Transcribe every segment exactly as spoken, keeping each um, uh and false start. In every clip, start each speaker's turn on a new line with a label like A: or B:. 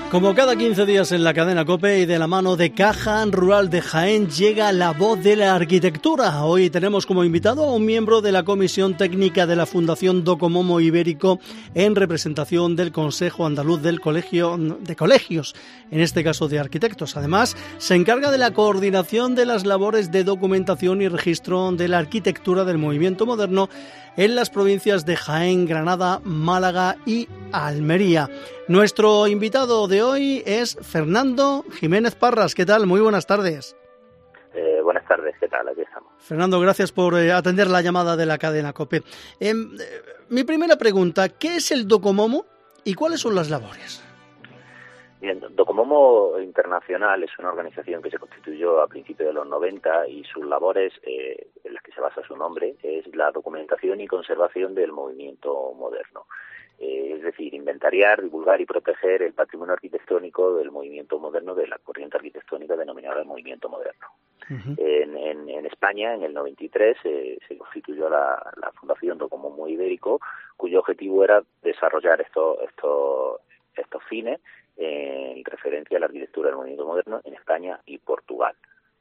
A: Como cada quince días en la cadena COPE y de la mano de Caja Rural de Jaén llega la voz de la arquitectura. Hoy tenemos como invitado a un miembro de la Comisión Técnica de la Fundación Docomomo Ibérico en representación del Consejo Andaluz del Colegio de Colegios, en este caso de arquitectos. Además, se encarga de la coordinación de las labores de documentación y registro de la arquitectura del movimiento moderno en las provincias de Jaén, Granada, Málaga y Almería. Nuestro invitado de hoy es Fernando Jiménez Parras. ¿Qué tal? Muy buenas tardes.
B: Eh, buenas tardes, ¿qué tal? Aquí estamos.
A: Fernando, gracias por eh, atender la llamada de la cadena COPE. Eh, eh, mi primera pregunta, ¿qué es el Docomomo y cuáles son las labores?
B: Bien, Docomomo Internacional es una organización que se constituyó a principios de los noventa y sus labores, eh, en las que se basa su nombre, es la documentación y conservación del movimiento moderno. Eh, es decir, inventariar, divulgar y proteger el patrimonio arquitectónico del movimiento moderno, de la corriente arquitectónica denominada el movimiento moderno. Uh-huh. En, en, en España, en el noventa y tres, eh, se constituyó la, la Fundación Docomomo Ibérico, cuyo objetivo era desarrollar estos, estos, estos fines en referencia a la arquitectura del movimiento moderno en España y Portugal.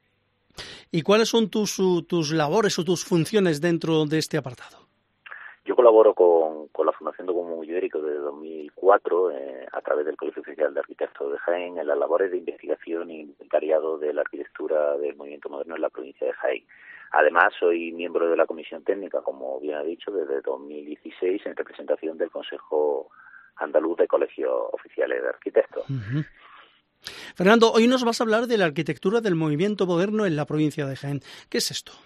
A: ¿Y cuáles son tus, tus labores o tus funciones dentro de este apartado?
B: Yo colaboro con, con la Fundación Docomomo Ibérico desde dos mil cuatro eh, a través del Colegio Oficial de Arquitectos de Jaén en las labores de investigación e inventariado de la arquitectura del movimiento moderno en la provincia de Jaén. Además, soy miembro de la Comisión Técnica, como bien ha dicho, desde dos mil dieciséis en representación del Consejo Andaluz de Colegios Oficiales de Arquitectos.
A: Uh-huh. Fernando, hoy nos vas a hablar de la arquitectura del movimiento moderno en la provincia de Jaén. ¿Qué es esto?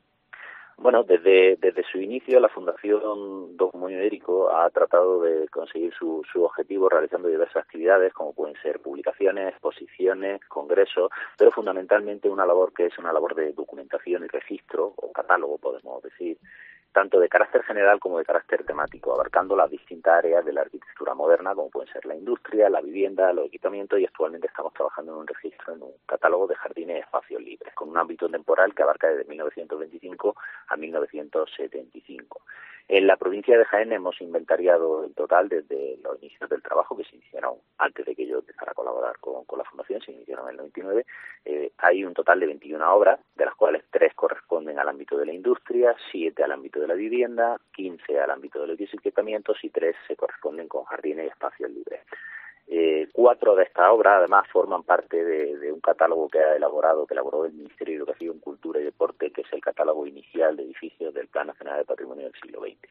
B: Bueno, desde, desde su inicio la Fundación Docomomo Ibérico ha tratado de conseguir su, su objetivo realizando diversas actividades, como pueden ser publicaciones, exposiciones, congresos, pero fundamentalmente una labor que es una labor de documentación y registro, o catálogo podemos decir, tanto de carácter general como de carácter temático, abarcando las distintas áreas de la arquitectura moderna, como pueden ser la industria, la vivienda, los equipamientos, y actualmente estamos trabajando en un registro, en un catálogo de jardines y espacios libres, con un ámbito temporal que abarca desde mil novecientos veinticinco a mil novecientos setenta y cinco. En la provincia de Jaén hemos inventariado el total desde los inicios del trabajo, que se iniciaron antes de que yo empezara a colaborar con, con la Fundación, se iniciaron en el noventa y nueve. Eh, hay un total de veintiuna obras, de las cuales tres corresponden al ámbito de la industria, siete al ámbito de la vivienda, quince al ámbito de los equipamientos y tres se corresponden con jardines y espacios libres. Eh, cuatro de estas obras, además, forman parte de, de un catálogo que ha elaborado, que elaboró el Ministerio de Educación, Cultura y Deporte, que es el catálogo inicial de edificios del Plan Nacional de Patrimonio del siglo veinte.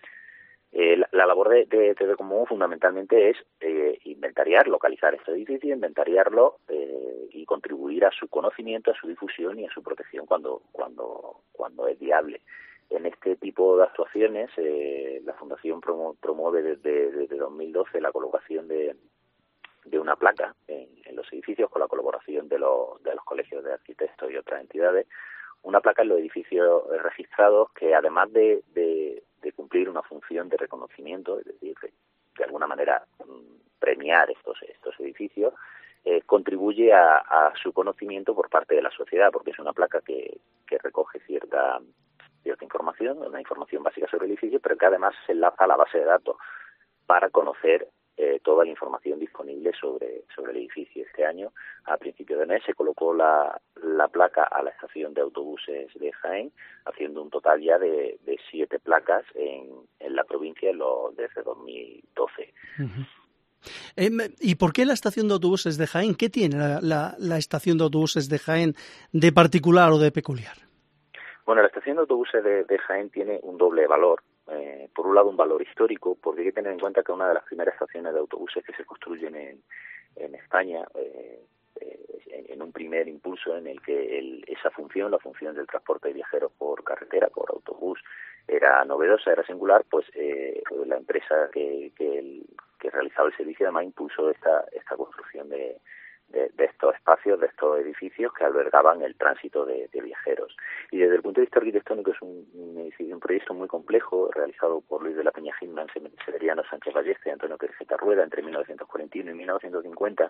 B: Eh, la, la labor de, de, de Docomomo fundamentalmente es eh, inventariar, localizar estos edificios, inventariarlos eh, y contribuir a su conocimiento, a su difusión y a su protección cuando, cuando, cuando es viable. En este tipo de actuaciones, eh, la Fundación promo, promueve desde, desde dos mil doce la colocación de de una placa en, en los edificios con la colaboración de los, de los colegios de arquitectos y otras entidades, una placa en los edificios registrados que además de, de, de cumplir una función de reconocimiento, es decir, de, de alguna manera premiar estos, estos edificios, eh, contribuye a, a su conocimiento por parte de la sociedad, porque es una placa que, que recoge cierta, cierta información, una información básica sobre el edificio, pero que además se enlaza a la base de datos para conocer Eh, toda la información disponible sobre, sobre el edificio. Este año, a principios de mes, se colocó la, la placa a la estación de autobuses de Jaén, haciendo un total ya de, de siete placas en, en la provincia lo, desde dos mil doce.
A: Uh-huh. Eh, ¿Y por qué la estación de autobuses de Jaén? ¿Qué tiene la, la, la estación de autobuses de Jaén de particular o de peculiar?
B: Bueno, la estación de autobuses de, de Jaén tiene un doble valor. Eh, por un lado, un valor histórico, porque hay que tener en cuenta que una de las primeras estaciones de autobuses que se construyen en, en España, eh, eh, en, en un primer impulso en el que el, esa función, la función del transporte de viajeros por carretera, por autobús, era novedosa, era singular, pues eh, la empresa que, que, el, que realizaba el servicio además impulsó esta, esta construcción de De, de estos espacios, de estos edificios que albergaban el tránsito de, de viajeros. Y desde el punto de vista arquitectónico es un, un, un proyecto muy complejo, realizado por Luis de la Peña Gilman, Severiano Sánchez Balleste y Antonio Querejeta Rueda entre mil novecientos cuarenta y uno y mil novecientos cincuenta,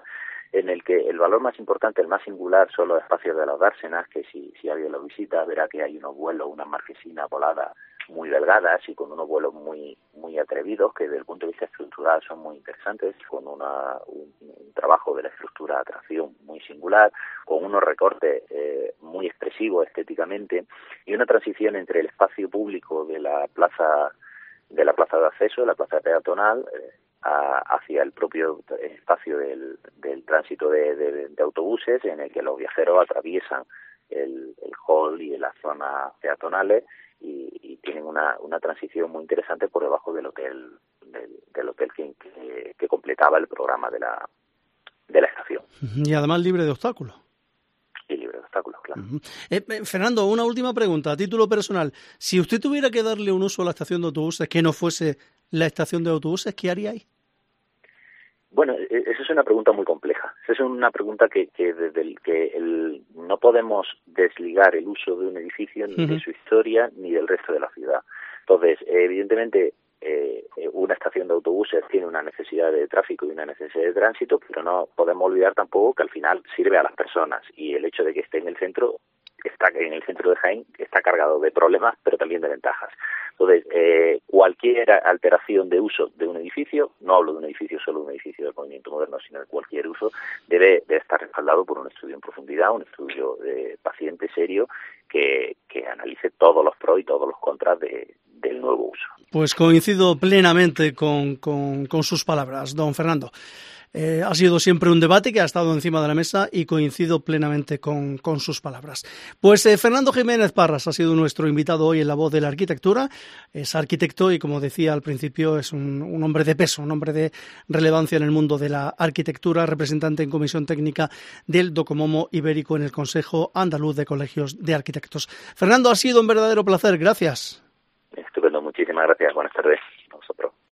B: en el que el valor más importante, el más singular, son los espacios de las dársenas, que si, si alguien lo visita verá que hay unos vuelos, unas marquesinas voladas muy delgadas y con unos vuelos muy muy atrevidos que desde el punto de vista estructural son muy interesantes, con una, un, un trabajo de la estructura de atracción muy singular, con unos recortes eh, muy expresivos estéticamente y una transición entre el espacio público de la plaza de la plaza de acceso, de la plaza peatonal, eh, a, hacia el propio espacio del, del tránsito de, de, de autobuses, en el que los viajeros atraviesan el, el hall y las zonas peatonales y, y tienen una, una transición muy interesante por debajo del hotel del, del hotel que, que, que completaba el programa de la de la estación.
A: Y además libre de obstáculos.
B: Y libre de obstáculos, claro.
A: Uh-huh. eh, eh, Fernando, una última pregunta a título personal. Si usted tuviera que darle un uso a la estación de autobuses que no fuese la estación de autobuses, ¿qué haríais?
B: Bueno, esa es una pregunta muy compleja. Esa es una pregunta que, que desde el que el, no podemos desligar el uso de un edificio ni uh-huh. de su historia ni del resto de la ciudad. Entonces, evidentemente, eh, una estación de autobuses tiene una necesidad de tráfico y una necesidad de tránsito, pero no podemos olvidar tampoco que al final sirve a las personas y el hecho de que esté en el centro, está en el centro de Jaén, está cargado de problemas, pero también de ventajas. Entonces, eh, cualquier alteración de uso de un edificio, no hablo de un edificio solo de un edificio de movimiento moderno, sino de cualquier uso, debe de estar respaldado por un estudio en profundidad, un estudio de paciente serio que, que analice todos los pros y todos los contras de, del nuevo uso.
A: Pues coincido plenamente con, con, con sus palabras, don Fernando. Eh, ha sido siempre un debate que ha estado encima de la mesa y coincido plenamente con, con sus palabras. Pues eh, Fernando Jiménez Parras ha sido nuestro invitado hoy en La Voz de la Arquitectura. Es arquitecto y, como decía al principio, es un, un hombre de peso, un hombre de relevancia en el mundo de la arquitectura, representante en Comisión Técnica del Docomomo Ibérico en el Consejo Andaluz de Colegios de Arquitectos. Fernando, ha sido un verdadero placer. Gracias.
B: Estupendo, muchísimas gracias. Buenas tardes.